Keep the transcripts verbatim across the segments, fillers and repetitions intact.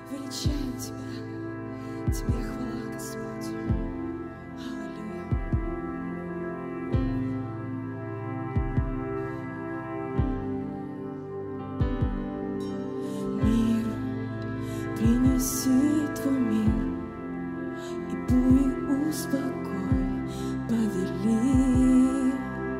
величаем Тебя, Тебе хвала, Господь. Аллилуйя. Мир, принеси Твой мир, и бури успокой, повели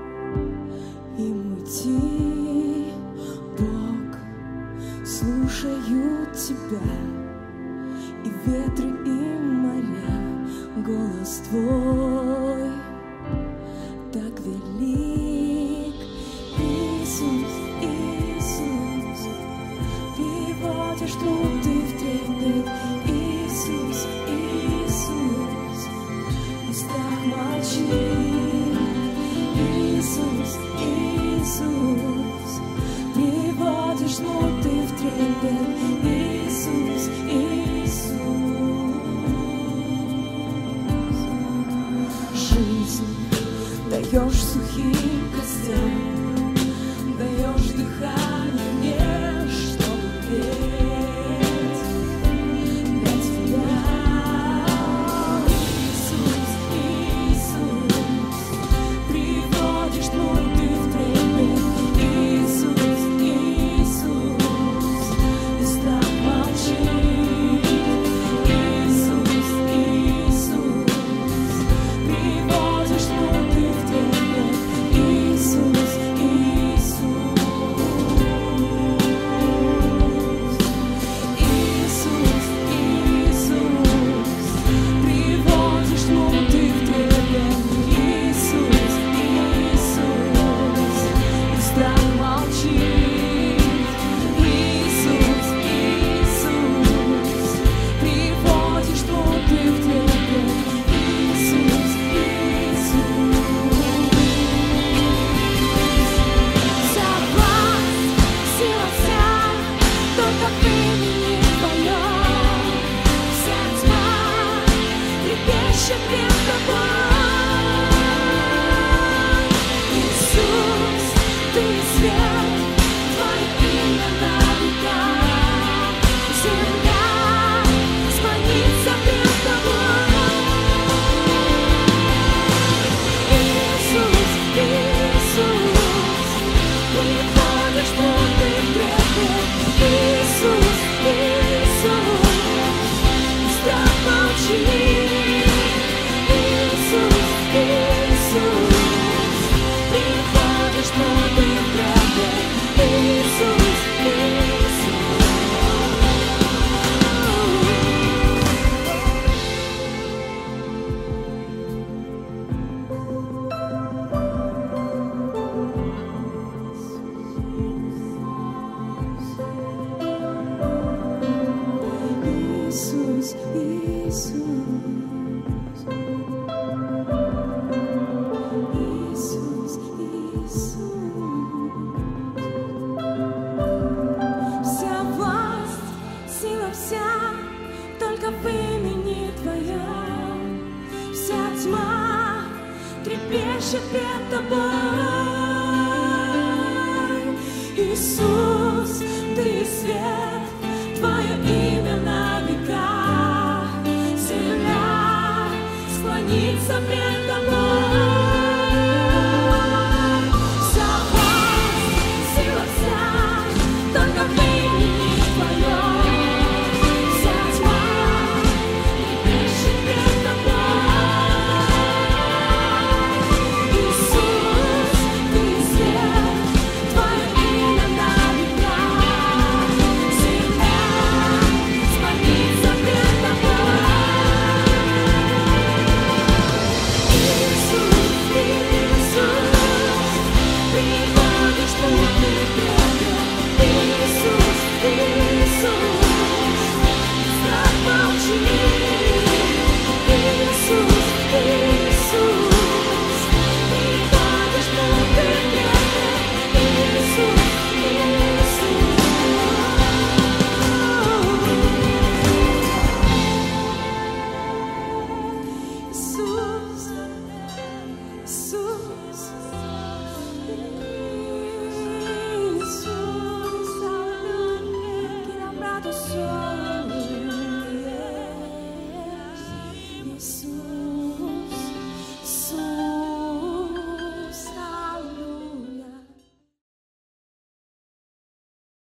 им уйти. Бог, слушают Тебя и ветры, и моря, голос Твой так велик. Иисус, Иисус, приводишь труды в трепет. Иисус, Иисус, и страх молчит. Иисус, Иисус, приводишь смуты в трепет. Иисус, Иисус, жизнь даешь сухим костям, даешь дыхание мне, чтобы петь для Тебя. Иисус, Иисус, приводишь смуты в трепет. Иисус, Иисус, и страх молчит. Иисус, Иисус, приводишь смуты в трепет. Иисус, Иисус, Иисус, Иисус, приводишь смуты в трепет. Иисус, Иисус, и страх молчит. Иисус, Иисус, приводишь смуты в трепет. Иисус, Иисус. Вся власть, сила вся, только в имени Твоем. Вся тьма трепещет пред Тобой. Иисус, Ты свет, Твое имя на века. Земля склонится пред Тобой. Иисус, Иисус, приводишь смуты в трепет. Иисус, Иисус, и страх молчит. Иисус, Иисус, приводишь смуты в трепет. Иисус, Иисус. Иисус, Иисус, Иисус, Иисус. Вся власть, сила вся, только в имени Твоем. Вся тьма трепещет пред Тобой. Иисус, Ты свет,